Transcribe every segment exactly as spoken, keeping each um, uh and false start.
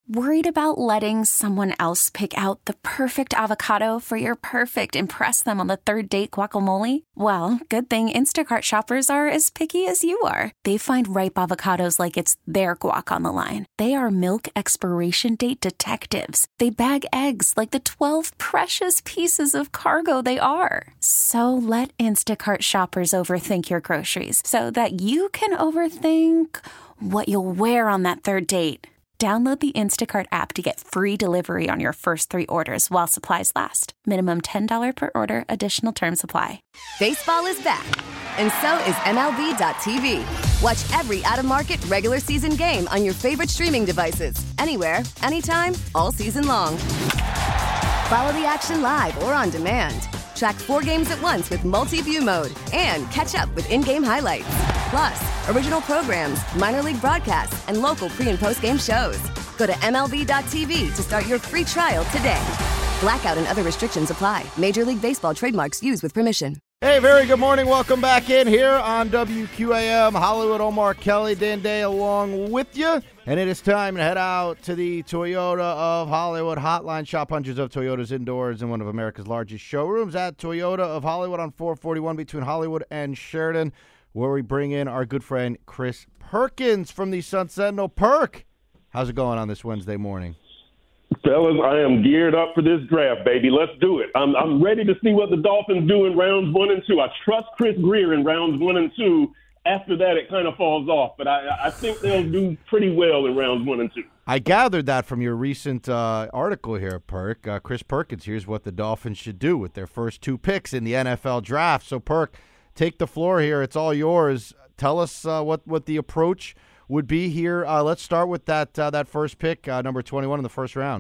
Worried about letting someone else pick out the perfect avocado for your perfect impress them on the third date guacamole? Well, good thing Instacart shoppers are as picky as you are. They find ripe avocados like it's their guac on the line. They are milk expiration date detectives. They bag eggs like the twelve precious pieces of cargo they are. So let Instacart shoppers overthink your groceries so that you can overthink what you'll wear on that third date. Download the Instacart app to get free delivery on your first three orders while supplies last. Minimum ten dollars per order. Additional terms apply. Baseball is back, and so is M L B dot T V. Watch every out-of-market regular season game on your favorite streaming devices. Anywhere, anytime, all season long. Follow the action live or on demand. Track four games at once with multi-view mode and catch up with in-game highlights. Plus, original programs, minor league broadcasts, and local pre- and post-game shows. Go to M L B dot T V to start your free trial today. Blackout and other restrictions apply. Major League Baseball trademarks used with permission. Hey, very good morning. Welcome back in here on W Q A M Hollywood. Omar Kelly, Dan Day along with you. And it is time to head out to the Toyota of Hollywood hotline. Shop hundreds of Toyotas indoors in one of America's largest showrooms at Toyota of Hollywood on four forty-one between Hollywood and Sheridan, where we bring in our good friend Chris Perkins from the Sun Sentinel. Perk, how's it going on this Wednesday morning? Fellas, I am geared up for this draft, baby. Let's do it. I'm I'm ready to see what the Dolphins do in rounds one and two. I trust Chris Greer in rounds one and two. After that, it kind of falls off, but I, I think they'll do pretty well in rounds one and two. I gathered that from your recent uh, article here, Perk. Uh, Chris Perkins, here's what the Dolphins should do with their first two picks in the N F L draft. So, Perk, take the floor here. It's all yours. Tell us uh, what, what the approach would be here. Uh, let's start with that uh, that first pick, uh, number twenty-one in the first round.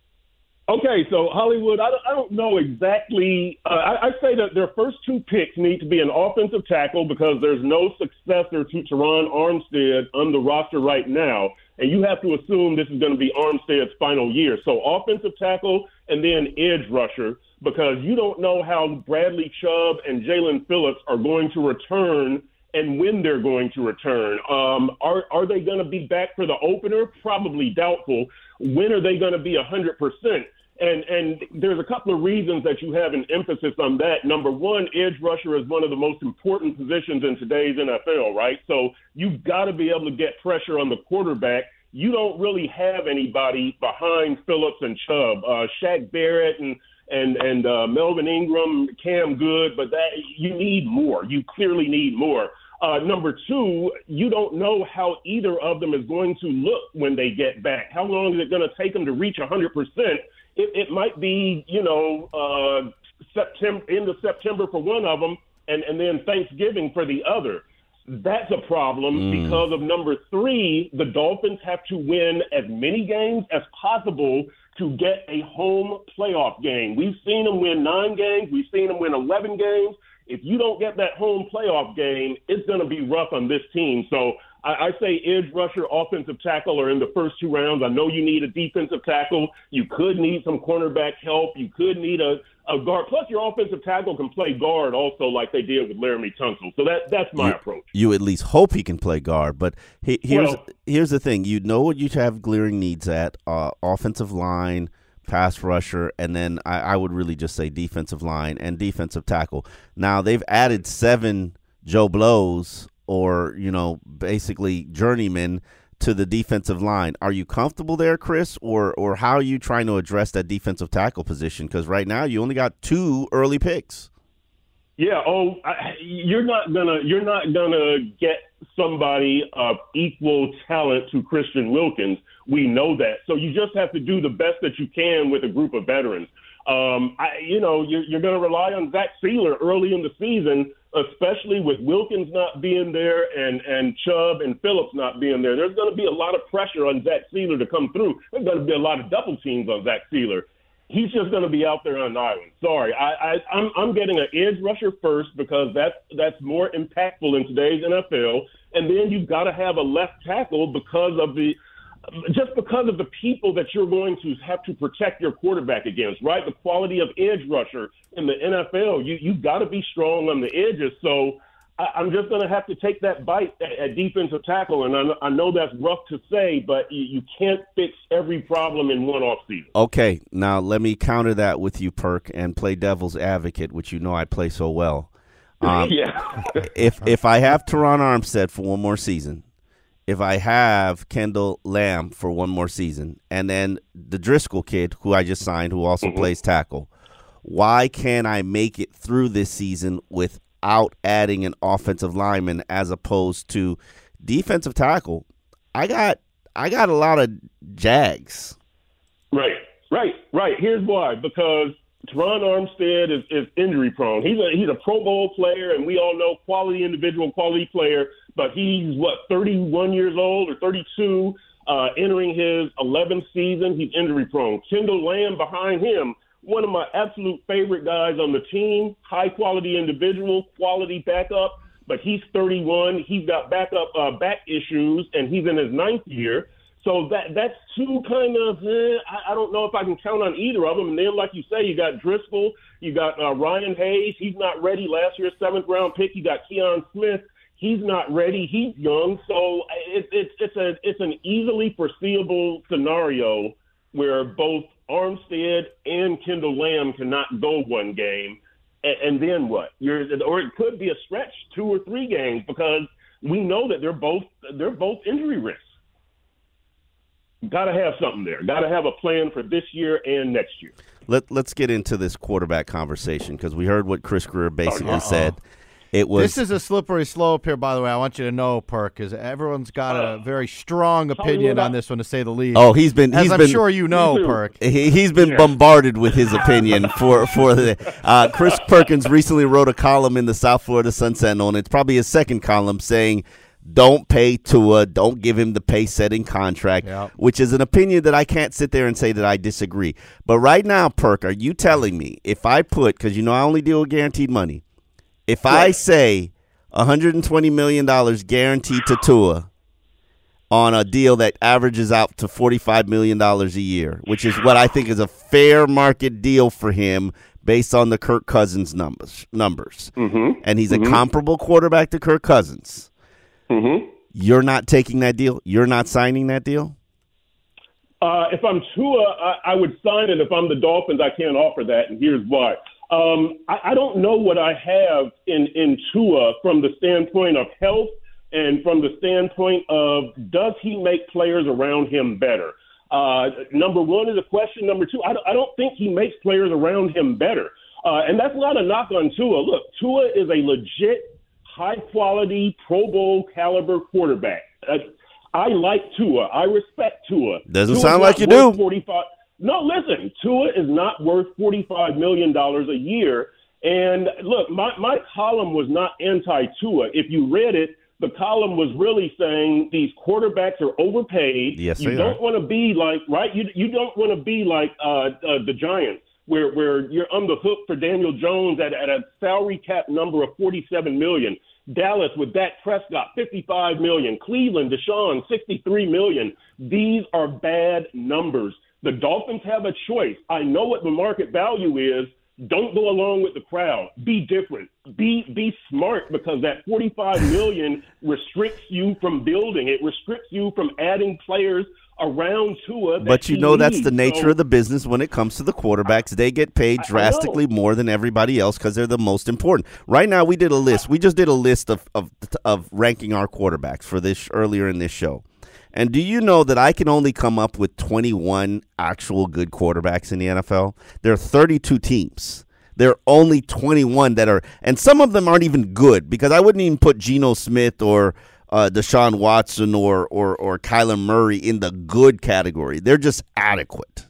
Okay, so Hollywood, I don't, I don't know exactly. Uh, I, I say that their first two picks need to be an offensive tackle because there's no successor to Teron Armstead on the roster right now, and you have to assume this is going to be Armstead's final year. So offensive tackle and then edge rusher, because you don't know how Bradley Chubb and Jalen Phillips are going to return and when they're going to return. Um, are are they going to be back for the opener? Probably doubtful. When are they going to be one hundred percent? And and there's a couple of reasons that you have an emphasis on that. Number one, edge rusher is one of the most important positions in today's N F L, right? So you've got to be able to get pressure on the quarterback. You don't really have anybody behind Phillips and Chubb. Uh, Shaq Barrett and and and uh, Melvin Ingram, Cam Good, but that you need more. You clearly need more. Uh, number two, you don't know how either of them is going to look when they get back. How long is it going to take them to reach one hundred percent? It, it might be, you know, uh, September, end of September for one of them, and, and then Thanksgiving for the other. That's a problem mm. because of number three, the Dolphins have to win as many games as possible to get a home playoff game. We've seen them win nine games. We've seen them win eleven games. If you don't get that home playoff game, it's going to be rough on this team. So I, I say edge rusher, offensive tackle are in the first two rounds. I know you need a defensive tackle. You could need some cornerback help. You could need a, a guard. Plus, your offensive tackle can play guard also like they did with Laramie Tunsil. So that that's my you, approach. You at least hope he can play guard. But he, here's, well, here's the thing. You know what you have glaring needs at, uh, offensive line, pass rusher, and then I, I would really just say defensive line and defensive tackle. Now, they've added seven Joe Blows or, you know, basically journeymen to the defensive line. Are you comfortable there, Chris, or or how are you trying to address that defensive tackle position? Because right now you only got two early picks. Yeah. Oh, I, you're not gonna you're not gonna get somebody of equal talent to Christian Wilkins. We know that. So you just have to do the best that you can with a group of veterans. Um, I, you know, you're, you're going to rely on Zach Sealer early in the season, especially with Wilkins not being there and, and Chubb and Phillips not being there. There's going to be a lot of pressure on Zach Sealer to come through. There's going to be a lot of double teams on Zach Sealer. He's just going to be out there on an island. Sorry, I, I, I'm, I'm getting an edge rusher first because that's that's more impactful in today's N F L. And then you've got to have a left tackle because of the just because of the people that you're going to have to protect your quarterback against, right? The quality of edge rusher in the N F L, you you've got to be strong on the edges. So I, I'm just going to have to take that bite at, at defensive tackle. And I, I know that's rough to say, but you, you can't fix every problem in one offseason. Okay, now let me counter that with you, Perk, and play devil's advocate, which you know I play so well. Um, yeah. if if I have Teron Armstead for one more season, if I have Kendall Lamb for one more season, and then the Driscoll kid, who I just signed, who also mm-hmm. plays tackle, why can't I make it through this season without adding an offensive lineman as opposed to defensive tackle? I got I got a lot of Jags. Right, right, right. Here's why. Because Teron Armstead is, is injury prone. He's a he's a Pro Bowl player, and we all know quality individual, quality player. But he's what thirty-one years old or thirty-two, uh, entering his eleventh season. He's injury prone. Kendall Lamb behind him, one of my absolute favorite guys on the team. High quality individual, quality backup. But he's thirty-one. He's got backup uh, back issues, and he's in his ninth year. So that that's two kind of, eh, I, I don't know if I can count on either of them. And then, like you say, you got Driscoll, you got uh, Ryan Hayes. He's not ready. Last year's seventh round pick. You got Keon Smith. He's not ready. He's young. So it's it's it's a it's an easily foreseeable scenario where both Armstead and Kendall Lamb cannot go one game, and, and then what? You're or it could be a stretch, two or three games, because we know that they're both they're both injury risks. Got to have something there. Got to have a plan for this year and next year. Let, let's get into this quarterback conversation because we heard what Chris Grier basically Uh-oh. said. It was This is a slippery slope here, by the way. I want you to know, Perk, because everyone's got a very strong opinion on this one, to say the least. Oh, he's been. As He's I'm been, sure you know, Perk. He, he's been bombarded with his opinion for for the. Uh, Chris Perkins recently wrote a column in the South Florida Sun Sentinel, and it's probably his second column, saying, "Don't pay Tua, don't give him the pace-setting contract," yep. which is an opinion that I can't sit there and say that I disagree. But right now, Perk, are you telling me if I put, because you know I only deal with guaranteed money, if I say one hundred twenty million dollars guaranteed to Tua on a deal that averages out to forty-five million dollars a year, which is what I think is a fair market deal for him based on the Kirk Cousins numbers, numbers. Mm-hmm. and he's mm-hmm. a comparable quarterback to Kirk Cousins, mm-hmm. you're not taking that deal? You're not signing that deal? Uh, if I'm Tua, I, I would sign it. If I'm the Dolphins, I can't offer that, and here's why. Um, I, I don't know what I have in, in Tua from the standpoint of health and from the standpoint of does he make players around him better? Uh, number one is a question. Number two, I don't, I don't think he makes players around him better. Uh, and that's not a knock on Tua. Look, Tua is a legit, high-quality, Pro Bowl caliber quarterback. Uh, I like Tua. I respect Tua. Doesn't Tua's sound like you do. forty-five No, listen, Tua is not worth forty-five million dollars a year. And look, my, my column was not anti-Tua. If you read it, the column was really saying these quarterbacks are overpaid. Yes, you they don't are. want to be like, right? You you don't want to be like uh, uh, the Giants, where where you're on the hook for Daniel Jones at, at a salary cap number of forty-seven million dollars. Dallas with Dak Prescott, fifty-five million dollars. Cleveland, Deshaun, sixty-three million dollars. These are bad numbers. The Dolphins have a choice. I know what the market value is. Don't go along with the crowd. Be different. Be be smart, because that forty-five million dollars restricts you from building. It restricts you from adding players around Tua. But you he know that's needs. the nature so, of the business when it comes to the quarterbacks. They get paid drastically more than everybody else because they're the most important. Right now, we did a list. We just did a list of, of, of ranking our quarterbacks for this earlier in this show. And do you know that I can only come up with twenty-one actual good quarterbacks in the N F L? There are thirty-two teams. There are only twenty-one that are, and some of them aren't even good, because I wouldn't even put Geno Smith or uh, Deshaun Watson or, or, or Kyler Murray in the good category. They're just adequate.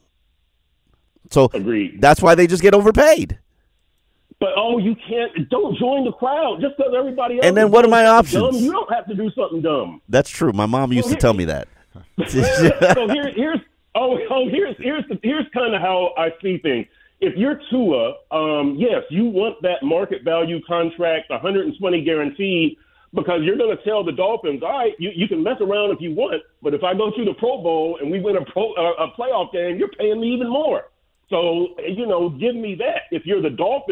So Agreed. That's why they just get overpaid. But, oh, you can't – don't join the crowd just because everybody else And then is what are doing my something options? Dumb. You don't have to do something dumb. That's true. My mom used Well, to tell me that. so here, here's oh oh here's here's the, here's kind of how I see things. If you're Tua, um, yes, you want that market value contract, one hundred twenty guaranteed, because you're going to tell the Dolphins, all right, you, you can mess around if you want, but if I go to the Pro Bowl and we win a pro uh, a playoff game, you're paying me even more. So, you know, give me that. If you're the Dolphins,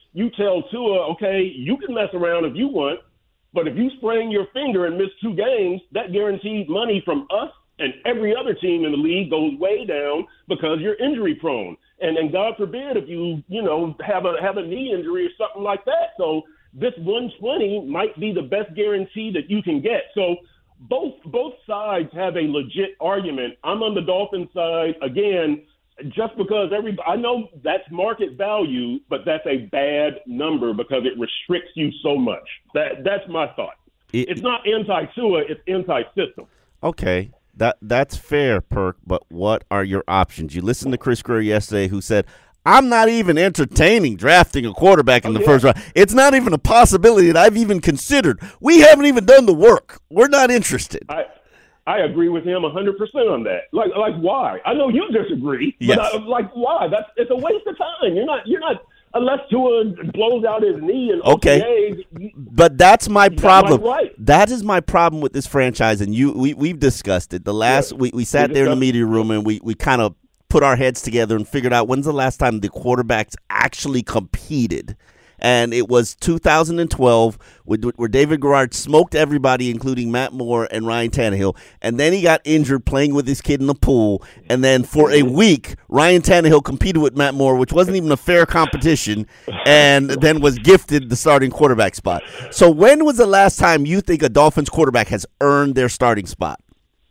you tell Tua, okay, you can mess around if you want, but if you sprain your finger and miss two games, that guaranteed money from us and every other team in the league goes way down because you're injury prone. And and God forbid if you, you know, have a have a knee injury or something like that. So this one twenty might be the best guarantee that you can get. So both both sides have a legit argument. I'm on the Dolphins side again, just because every I know that's market value, but that's a bad number because it restricts you so much. That that's my thought. It, it's not anti-Tua, it's anti-system. Okay. That that's fair, Perk, but what are your options? You listened to Chris Greer yesterday who said, I'm not even entertaining drafting a quarterback in oh, the yeah. first round. It's not even a possibility that I've even considered. We haven't even done the work. We're not interested. I I agree with him one hundred percent on that. Like like why? I know you disagree, yes. but I, like why? That's it's a waste of time. You're not you're not unless Tua blows out his knee and okay, O T As, but that's my problem. Right. That is my problem with this franchise, and you we we've discussed it. The last yeah. we, we sat we there in the media room and we, we kind of put our heads together and figured out when's the last time the quarterbacks actually competed. And it was two thousand twelve where David Garrard smoked everybody, including Matt Moore and Ryan Tannehill. And then he got injured playing with his kid in the pool. And then for a week, Ryan Tannehill competed with Matt Moore, which wasn't even a fair competition, and then was gifted the starting quarterback spot. So when was the last time you think a Dolphins quarterback has earned their starting spot?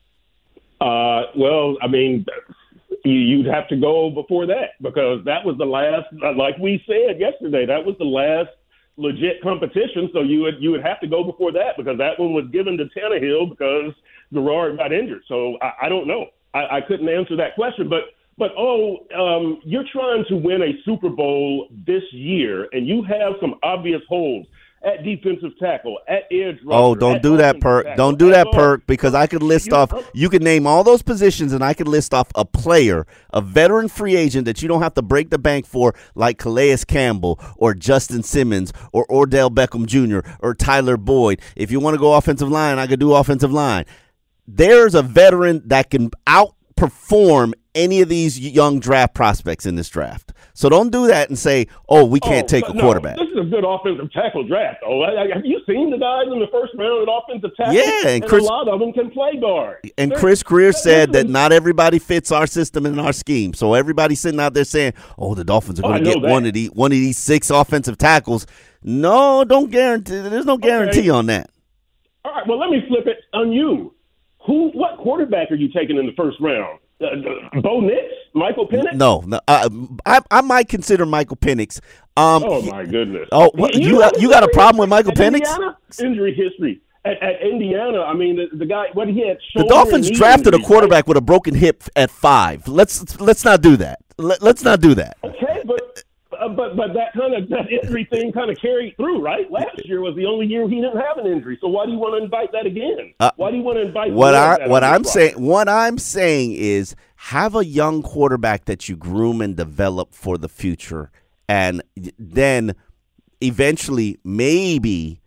Uh, well, I mean – you'd have to go before that because that was the last, like we said yesterday, that was the last legit competition. So you would you would have to go before that because that one was given to Tannehill because Garrard got injured. So I, I don't know. I, I couldn't answer that question. But, but oh, um, you're trying to win a Super Bowl this year, and you have some obvious holes at defensive tackle, at edge rusher. Oh, don't do that, Perk. Tackle, don't do that, Perk, because I could list you, off – you could name all those positions, and I could list off a player, a veteran free agent that you don't have to break the bank for, like Calais Campbell or Justin Simmons or Odell Beckham Junior or Tyler Boyd. If you want to go offensive line, I could do offensive line. There's a veteran that can outperform any of these young draft prospects in this draft. So don't do that and say, oh, we can't oh, take a no, quarterback. This is a good offensive tackle draft. Oh, have you seen the guys in the first round at offensive tackle? Yeah, and, and Chris, a lot of them can play guard. And They're, Chris Greer said listen, that not everybody fits our system and our scheme. So everybody's sitting out there saying, oh, the Dolphins are going to oh, get that. one of these one of these six offensive tackles. No, don't guarantee. There's no guarantee okay. on that. All right, well, let me flip it on you. Who? What quarterback are you taking in the first round? Uh, Bo Nix? Michael Penix? No, no. Uh, I I might consider Michael Penix. Um, oh my goodness! Oh, what, you you, you got a problem with Michael Penix? Indiana? Injury history at, at Indiana. I mean, the, the guy. What he had. The Dolphins drafted injuries, a quarterback right? with a broken hip at five. Let's let's not do that. Let, let's not do that. Okay, but. Uh, but but that kind of that injury thing kind of carried through, right? Last year was the only year he didn't have an injury. So why do you want to invite that again? Uh, why do you want to invite what I what I'm spot? saying? What I'm saying is have a young quarterback that you groom and develop for the future, and then eventually maybe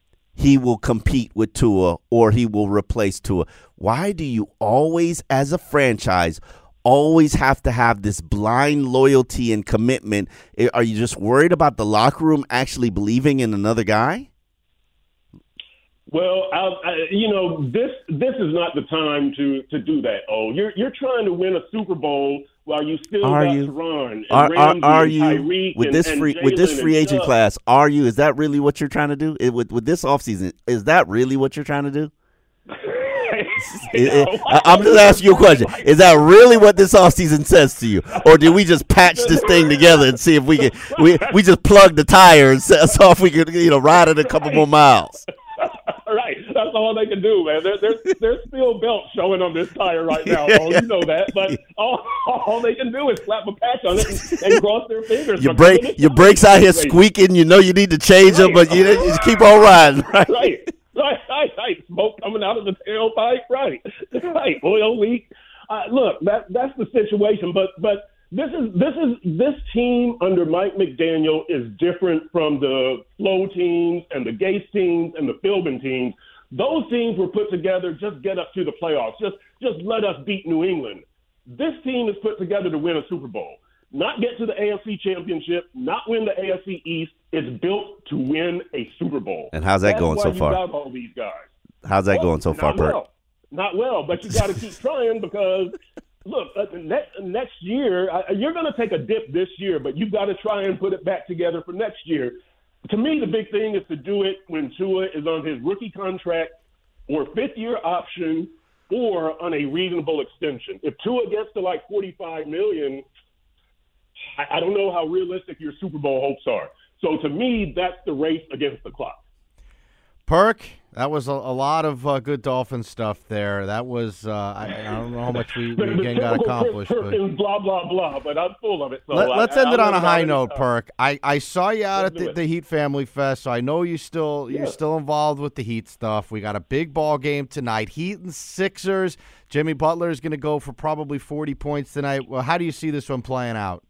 he will compete with Tua or he will replace Tua. Why do you always, as a franchise, always have to have this blind loyalty and commitment? Are you just worried about the locker room actually believing in another guy? Well, I, I, you know, this this is not the time to, to do that. Oh, you're you're trying to win a Super Bowl while you still are got you? Teron and are, Ramsey are, are and you Tyreek with and, this and free Jalen with this free agent Chubb. class? Are you? Is that really what you're trying to do? It, with with this offseason, is that really what you're trying to do? It, it, I'm just asking you a question. Is that really what this offseason says to you? Or did we just patch this thing together and see if we can we we just plug the tire and saw if we could, you know, ride it a couple more miles? Right. That's all they can do, man. There, there's there's still belts showing on this tire right now. Oh, you know that. But all, all they can do is slap a patch on it and, and cross their fingers. Your brake your brakes out here squeaking. You know you need to change right. them, but you just keep on riding. Right. Right. Right, right, right. Smoke coming out of the tailpipe. Right, right. Oil leak. Uh, look, that that's the situation. But but this is this is this team under Mike McDaniel is different from the Flo teams and the Gase teams and the Philbin teams. Those teams were put together just get us to the playoffs. Just just let us beat New England. This team is put together to win a Super Bowl. not get to the A F C Championship, not win the A F C East. It's built to win a Super Bowl. And how's that That's going why so you far? Got all these guys. How's that well, going so far, not Perk? well. Not well, but you got to keep trying because, look, uh, next, next year, uh, you're going to take a dip this year, but you've got to try and put it back together for next year. To me, the big thing is to do it when Tua is on his rookie contract or fifth-year option or on a reasonable extension. If Tua gets to like forty-five million dollars, I, I don't know how realistic your Super Bowl hopes are. So to me, that's the race against the clock. Perk, that was a, a lot of uh, good Dolphin stuff there. That was, uh, I, I don't know how much we, we again got accomplished. Chris But Perkins, blah, blah, blah, but I'm full of it. So Let, I, let's end I, it on I'm a high about note, it. Perk. I, I saw you out Let's at do the, it. the Heat Family Fest, so I know you still you're Yeah. still involved with the Heat stuff. We got a big ball game tonight. Heat and Sixers. Jimmy Butler is going to go for probably forty points tonight. Well, how do you see this one playing out?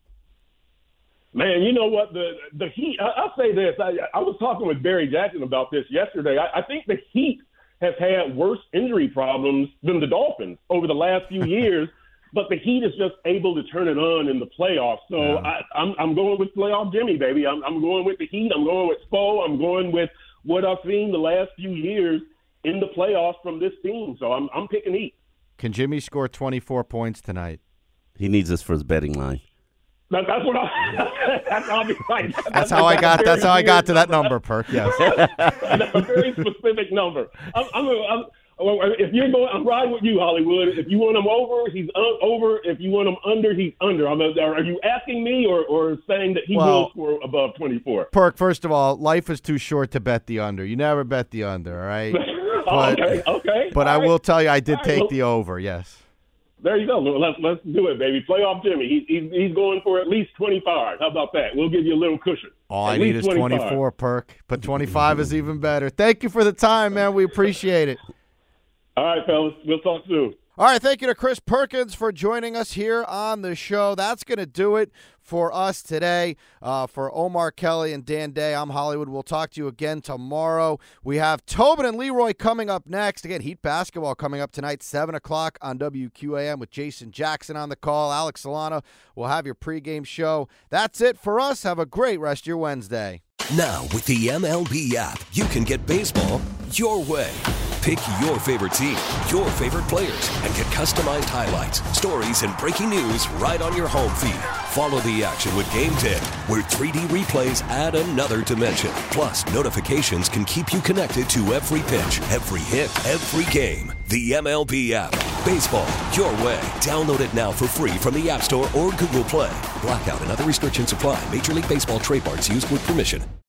Man, you know what? The the Heat, I, I'll say this. I, I was talking with Barry Jackson about this yesterday. I, I think the Heat have had worse injury problems than the Dolphins over the last few years, but the Heat is just able to turn it on in the playoffs. So Yeah. I, I'm, I'm going with playoff Jimmy, baby. I'm, I'm going with the Heat. I'm going with Spo. I'm going with what I've seen the last few years in the playoffs from this team. So I'm, I'm picking Heat. Can Jimmy score twenty-four points tonight? He needs this for his betting line. That, that's what I. That's, I'll be right. That's how I got. That's how I got to that number, Perk. Yes. That's a very specific number. I'm, I'm, I'm, if you're going, I'm riding with you, Hollywood. If you want him over, he's un, over. If you want him under, he's under. I'm, are you asking me or, or saying that he Well, will score above twenty-four? Perk, first of all, life is too short to bet the under. You never bet the under, all right? But, okay, okay. But All I right. will tell you, I did All right, take well- the over. Yes. There you go. Let's let's do it, baby. Playoff Jimmy. He, he's he's going for at least twenty-five. How about that? We'll give you a little cushion. All At I need least is twenty-four, Perk. But twenty-five is even better. Thank you for the time, man. We appreciate it. All right, fellas. We'll talk soon. All right, thank you to Chris Perkins for joining us here on the show. That's going to do it for us today. Uh, for Omar Kelly and Dan Day, I'm Hollywood. We'll talk to you again tomorrow. We have Tobin and Leroy coming up next. Again, Heat basketball coming up tonight, seven o'clock on W Q A M with Jason Jackson on the call. Alex Solana will have your pregame show. That's it for us. Have a great rest of your Wednesday. Now, with the M L B app, you can get baseball your way. Pick your favorite team, your favorite players, and get customized highlights, stories, and breaking news right on your home feed. Follow the action with Game Day, where three D replays add another dimension. Plus, notifications can keep you connected to every pitch, every hit, every game. The M L B app. Baseball your way. Download it now for free from the App Store or Google Play. Blackout and other restrictions apply. Major League Baseball trademarks used with permission.